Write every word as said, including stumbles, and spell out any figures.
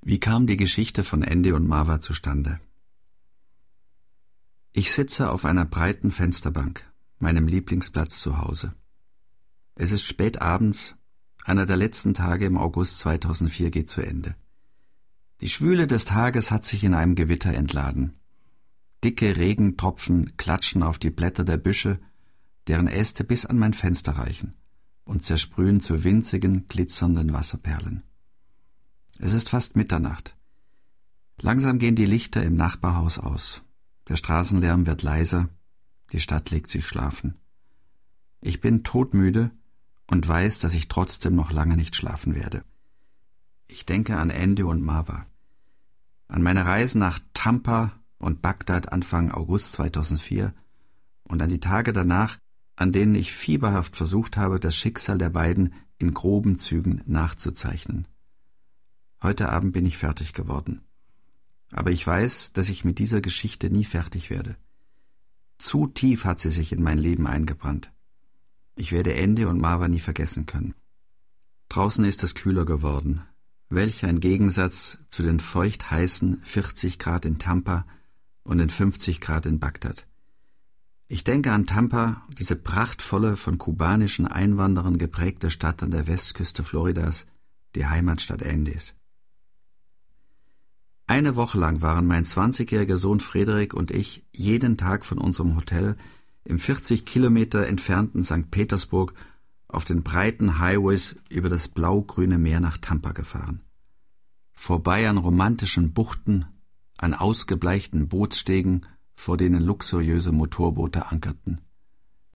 Wie kam die Geschichte von Andy und Marva zustande? Ich sitze auf einer breiten Fensterbank, meinem Lieblingsplatz zu Hause. Es ist spät abends, einer der letzten Tage im August zweitausendvier geht zu Ende. Die Schwüle des Tages hat sich in einem Gewitter entladen. Dicke Regentropfen klatschen auf die Blätter der Büsche, deren Äste bis an mein Fenster reichen, und zersprühen zu winzigen, glitzernden Wasserperlen. Es ist fast Mitternacht. Langsam gehen die Lichter im Nachbarhaus aus. Der Straßenlärm wird leiser, die Stadt legt sich schlafen. Ich bin todmüde und weiß, dass ich trotzdem noch lange nicht schlafen werde. Ich denke an Andy und Marva, an meine Reisen nach Tampa und Bagdad Anfang August zweitausendvier und an die Tage danach, an denen ich fieberhaft versucht habe, das Schicksal der beiden in groben Zügen nachzuzeichnen. Heute Abend bin ich fertig geworden. Aber ich weiß, dass ich mit dieser Geschichte nie fertig werde. Zu tief hat sie sich in mein Leben eingebrannt. Ich werde Andy und Marva nie vergessen können. Draußen ist es kühler geworden. Welch ein Gegensatz zu den feucht heißen vierzig Grad in Tampa und den fünfzig Grad in Bagdad. Ich denke an Tampa, diese prachtvolle, von kubanischen Einwanderern geprägte Stadt an der Westküste Floridas, die Heimatstadt Andys. Eine Woche lang waren mein zwanzigjähriger Sohn Frederik und ich jeden Tag von unserem Hotel im vierzig Kilometer entfernten Sankt Petersburg auf den breiten Highways über das blau-grüne Meer nach Tampa gefahren. Vorbei an romantischen Buchten, an ausgebleichten Bootsstegen, vor denen luxuriöse Motorboote ankerten.